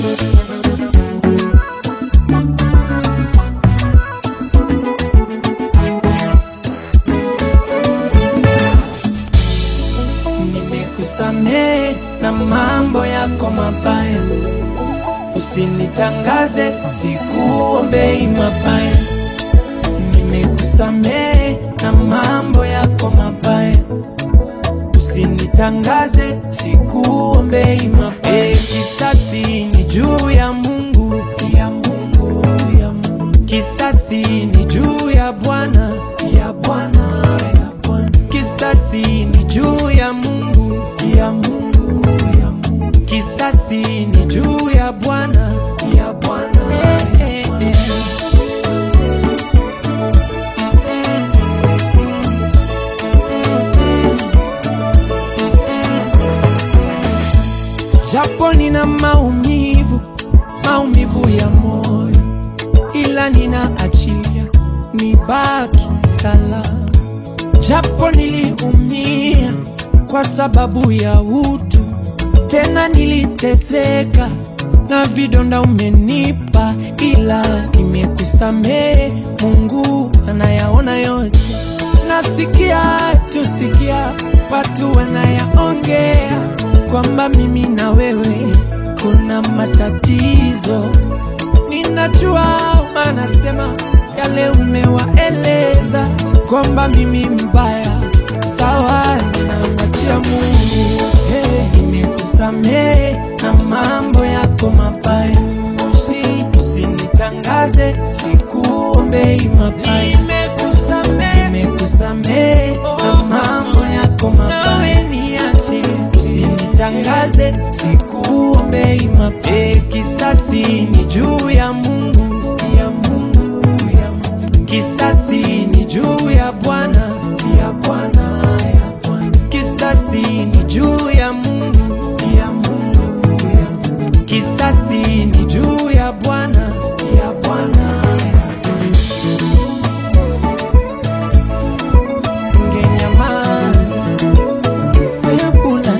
Nimekusamehe na mambo yako mabaya, usinitangaze, sikuombei mabaya. Nimekusamehe na mambo yako mabaya, usinitangaze, sikuombei mabaya. Kisasi ni juu ya Mungu, ya Mungu, ya Mungu. Kisasi ni juu ya Bwana, ya Bwana, ya Bwana. Kisasi ni juu ya Mungu, ya Mungu, ya Mungu. Kisasi ni juu ya Bwana, ya Bwana, ya Bwana. Japo nina maumivu ya moyo, ila ninaachilia nibaki salama. Japo niliumia kwa sababu ya utu, tena niliteseka na vidonda umenipa, ila nimekusamehe. Mungu anayaona yote. Tusikia watu wanayaongea kwamba mimi na wewe kuna matatizo. Ninajua wanasema yale umewaeleza kwamba mimi mbaya. Sawa, ninamwachia Mungu. Nimekusamehe na mambo yako mabaya, usinitangaze, sikuombei mabaya. Nimekusamehe na mambo yako mabaya, niache, usinitangaze, sikuombei mabaya. Kisasi ni juu ya Mungu, ya Mungu, ya Mungu. Kisasi ni juu ya Bwana, ya Bwana, ya Bwana. Kisasi ni juu ya Mungu, ya Mungu, ya Mungu. Kisasi ni juu ya Bwana, ya Bwana, ya Bwana. Ngenyamaza ayakula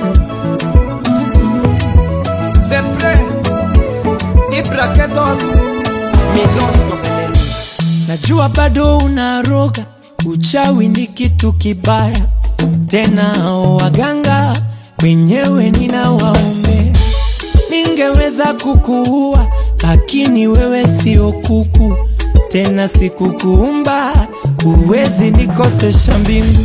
sempre ibraketos milos topeleni. Najua bado unaroga, uchawi ni kitu kibaya, tena waganga wenyewe ninawaombea. Ningeweza kukuua, lakini wewe sio kuku, tena sikukuumba, uwezi nikosesha mbingu.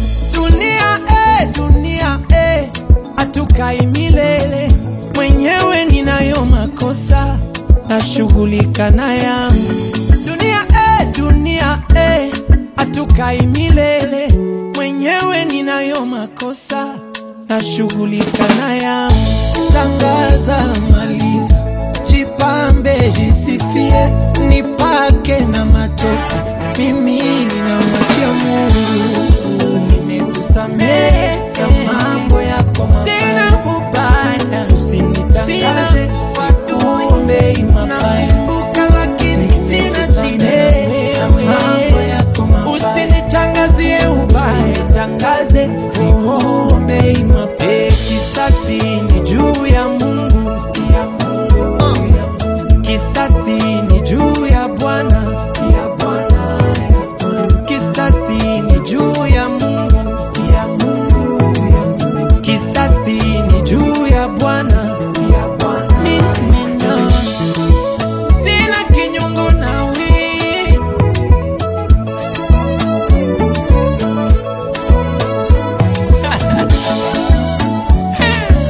Dunia hatukai milele, mwenyewe ninayo makosa, na shughulika na yangu. Dunia hatukai milele, mwenyewe ninayo makosa, na shughulika na yangu. Tangaza, maliza, jipambe, jisifie, nipake na matope, mimi ninamwachia Mungu. Nimekusamehe na mambo yako mabaya, sina ubaya, usinitangaze, sikuombei mabaya. Lakini sina shida na mambo yako mabaya, usinitangazie ubaya, usinitangaze, sikuombei mabaya. Kisasi ni juu ya Mungu, ya Mungu, ya Mungu. Kisasi ni juu ya Bwana, ya Bwana, ya Bwana. Kisasi ni juu ya Mungu, ya Mungu, ya Mungu. Kisasi ni juu ya Bwana.